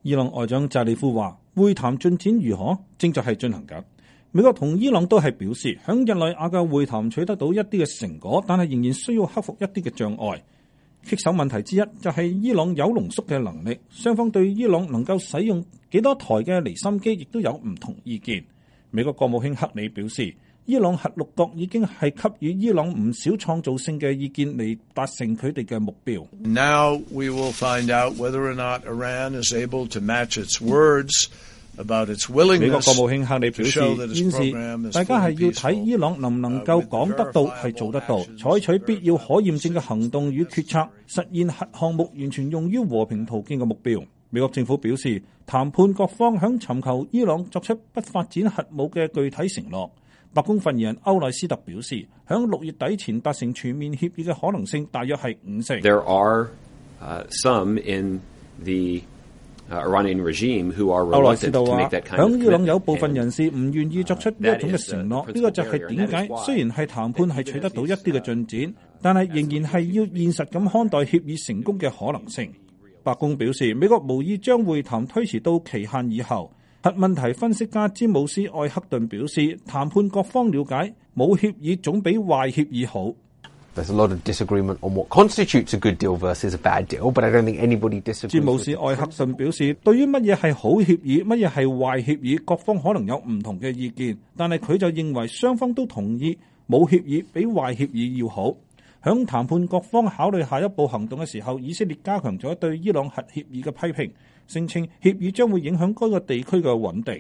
伊朗外長扎里夫話：會談進展如何？正在係進行緊。美國同伊朗都係表示，響日內瓦嘅會談取得到一啲嘅成果，但係仍然需要克服一啲嘅障礙。棘手問題之一就係伊朗有濃縮嘅能力，雙方對伊朗能夠使用幾多台嘅離心機亦都有唔同意見。美國國務卿克里表示，伊朗核六國已經係給予伊朗唔少創造性嘅意見嚟達成佢哋嘅目標。 Now we will find out whether or not Iran is able to match its words about its willingness. 美國國務卿克里表示，現時大家係要睇伊朗能唔能夠講得到係做得到，採取必要可驗證嘅行動與決策，實現核項目完全用於和平途徑嘅目標。美國政府表示，談判各方響尋求伊朗作出不發展核武嘅具體承諾。白宮發言人歐內斯特表示，響6月底前達成全面協議嘅可能性大約係50%。 There are some in the Iranian regime who are reluctant to make that kind of commitment. 響伊朗有部分人士唔願意作出呢一種嘅承諾，呢個就係點解雖然係談判係取得到一啲嘅進展，但係仍然係要現實咁看待協議成功嘅可能性。白宮表示，美國無意將會談推遲到期限以後。核問題分析家詹姆斯·艾克頓表示，談判各方了解冇協議總比壞協議好。 There's a lot of disagreement on what constitutes a good deal versus a bad deal, but I don't think anybody disagrees. 詹姆斯·艾克頓表示，對於乜嘢係好協議，乜嘢係壞協議，各方可能有唔同嘅意見，但係佢就認為雙方都同意冇協議比壞協議要好。響談判各方考慮下一步行動嘅時候，以色列加強咗對伊朗核協議嘅批評，聲稱協議將會影響該個地區嘅穩定。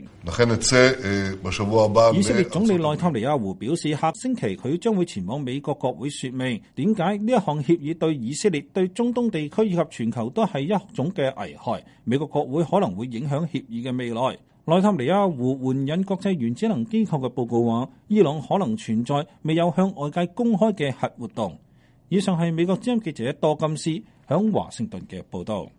以色列總理內塔尼亞胡表示，下星期佢將會前往美國國會說明點解呢一項協議對以色列、對中東地區以及全球都係一種嘅危害。美國國會可能會影響協議嘅未來。內塔尼亞胡援引國際原子能機構嘅報告話，伊朗可能存在未有向外界公開嘅核活動。以上係美國之音記者多金斯響華盛頓嘅報道。